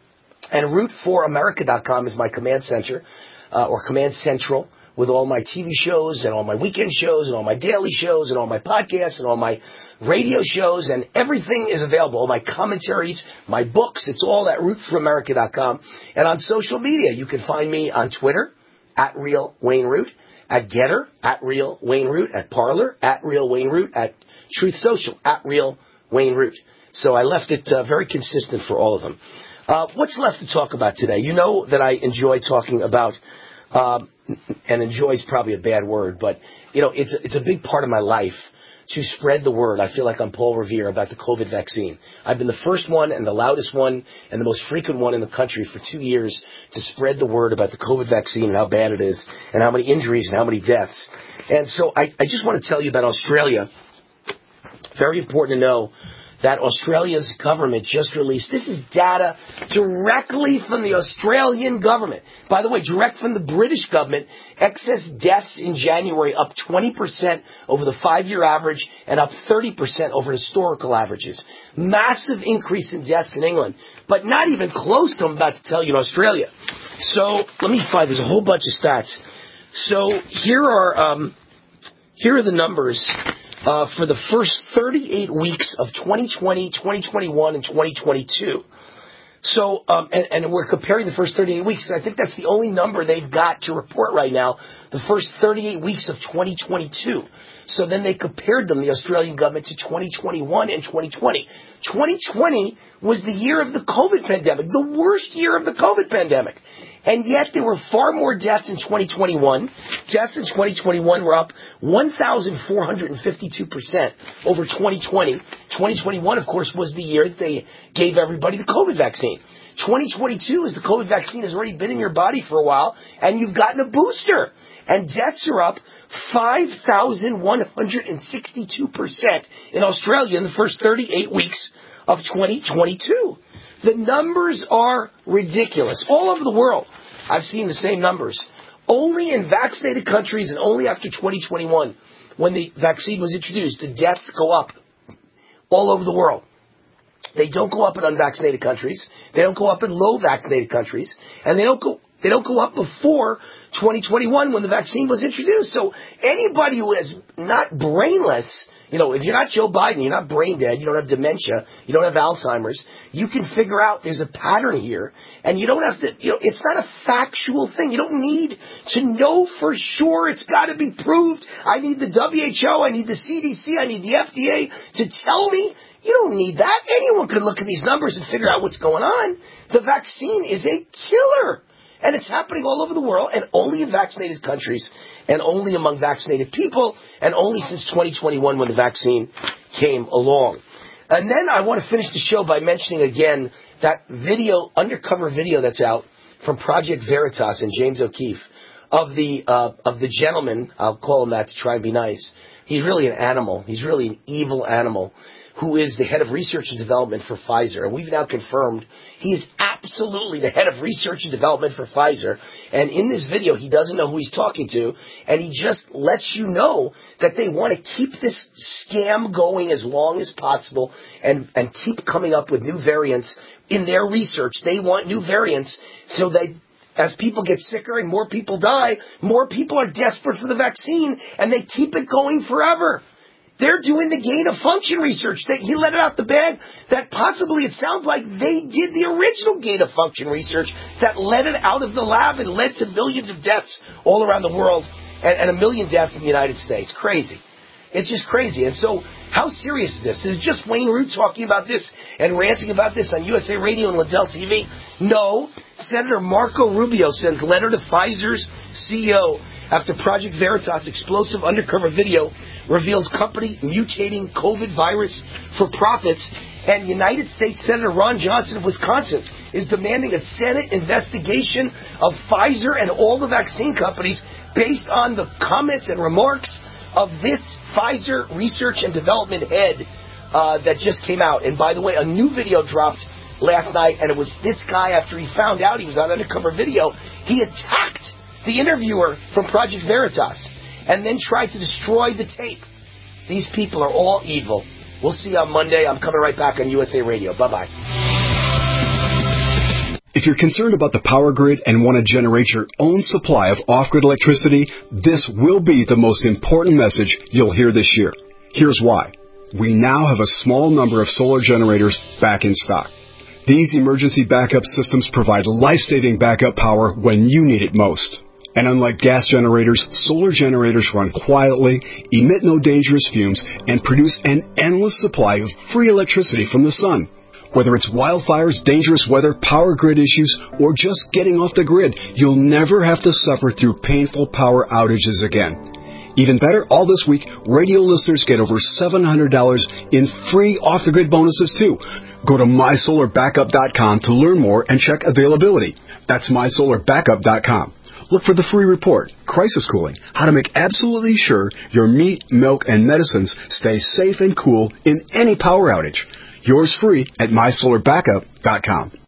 And root for america dot com is my command center, uh, or command central, with all my T V shows and all my weekend shows and all my daily shows and all my podcasts and all my radio shows, and everything is available. All my commentaries, my books, it's all at root for america dot com. And on social media, you can find me on Twitter, at Real Wayne Root, at Getter, at Real Wayne Root, at Parler, at Real Wayne Root, at Truth Social, at Real Wayne Root. So I left it uh, very consistent for all of them. Uh, what's left to talk about today? You know that I enjoy talking about Um, and enjoy is probably a bad word, but, you know, it's, it's a big part of my life to spread the word. I feel like I'm Paul Revere about the COVID vaccine. I've been the first one and the loudest one and the most frequent one in the country for two years to spread the word about the COVID vaccine and how bad it is and how many injuries and how many deaths. And so I, I just want to tell you about Australia. Very important to know that Australia's government just released, this is data directly from the Australian government. By the way, direct from the British government, excess deaths in January up twenty percent over the five-year average and up thirty percent over historical averages. Massive increase in deaths in England, but not even close to what I'm about to tell you in Australia. So let me find, there's a whole bunch of stats. So here are, um, here are the numbers. Uh, for the first thirty-eight weeks of twenty twenty, twenty twenty-one, and twenty twenty-two. So, um, and, and we're comparing the first thirty-eight weeks, and I think that's the only number they've got to report right now, the first thirty-eight weeks of twenty twenty-two. So then they compared them, the Australian government, to twenty twenty-one and twenty twenty. twenty twenty was the year of the COVID pandemic, the worst year of the COVID pandemic. And yet there were far more deaths in twenty twenty-one. Deaths in twenty twenty-one were up one thousand four hundred fifty-two percent over twenty twenty. twenty twenty-one, of course, was the year that they gave everybody the COVID vaccine. twenty twenty-two is the COVID vaccine has already been in your body for a while, and you've gotten a booster. And deaths are up five thousand one hundred sixty-two percent in Australia in the first thirty-eight weeks of twenty twenty-two. The numbers are ridiculous. All over the world, I've seen the same numbers. Only in vaccinated countries and only after twenty twenty-one, when the vaccine was introduced, the deaths go up all over the world. They don't go up in unvaccinated countries. They don't go up in low vaccinated countries. And they don't go they don't go up before twenty twenty-one when the vaccine was introduced. So anybody who is not brainless, you know, if you're not Joe Biden, you're not brain dead, you don't have dementia, you don't have Alzheimer's, you can figure out there's a pattern here. And you don't have to, you know, it's not a factual thing. You don't need to know for sure. It's got to be proved. I need the W H O, I need the C D C, I need the F D A to tell me. You don't need that. Anyone can look at these numbers and figure out what's going on. The vaccine is a killer. And it's happening all over the world, and only in vaccinated countries, and only among vaccinated people, and only since twenty twenty-one when the vaccine came along. And then I want to finish the show by mentioning again that video, undercover video that's out from Project Veritas and James O'Keefe of the uh, of the gentleman, I'll call him that to try and be nice. He's really an animal. He's really an evil animal, who is the head of research and development for Pfizer. And we've now confirmed he is absolutely the head of research and development for Pfizer. And in this video, he doesn't know who he's talking to, and he just lets you know that they want to keep this scam going as long as possible and, and keep coming up with new variants. In their research, they want new variants so that as people get sicker and more people die, more people are desperate for the vaccine, and they keep it going forever. They're doing the gain of function research. They, he let it out the bag that possibly it sounds like they did the original gain of function research that let it out of the lab and led to millions of deaths all around the world and, and a million deaths in the United States. Crazy. It's just crazy. And so how serious is this? Is just Wayne Root talking about this and ranting about this on U S A Radio and Liddell T V? No. Senator Marco Rubio sends letter to Pfizer's C E O after Project Veritas explosive undercover video reveals company mutating COVID virus for profits, and United States Senator Ron Johnson of Wisconsin is demanding a Senate investigation of Pfizer and all the vaccine companies based on the comments and remarks of this Pfizer research and development head uh, that just came out. And by the way, a new video dropped last night, and it was this guy, after he found out he was on undercover video, he attacked the interviewer from Project Veritas and then tried to destroy the tape. These people are all evil. We'll see you on Monday. I'm coming right back on U S A Radio. Bye-bye. If you're concerned about the power grid and want to generate your own supply of off-grid electricity, this will be the most important message you'll hear this year. Here's why. We now have a small number of solar generators back in stock. These emergency backup systems provide life-saving backup power when you need it most. And unlike gas generators, solar generators run quietly, emit no dangerous fumes, and produce an endless supply of free electricity from the sun. Whether it's wildfires, dangerous weather, power grid issues, or just getting off the grid, you'll never have to suffer through painful power outages again. Even better, all this week, radio listeners get over seven hundred dollars in free off-the-grid bonuses, too. Go to my solar backup dot com to learn more and check availability. That's my solar backup dot com. Look for the free report, Crisis Cooling, how to make absolutely sure your meat, milk, and medicines stay safe and cool in any power outage. Yours free at my solar backup dot com.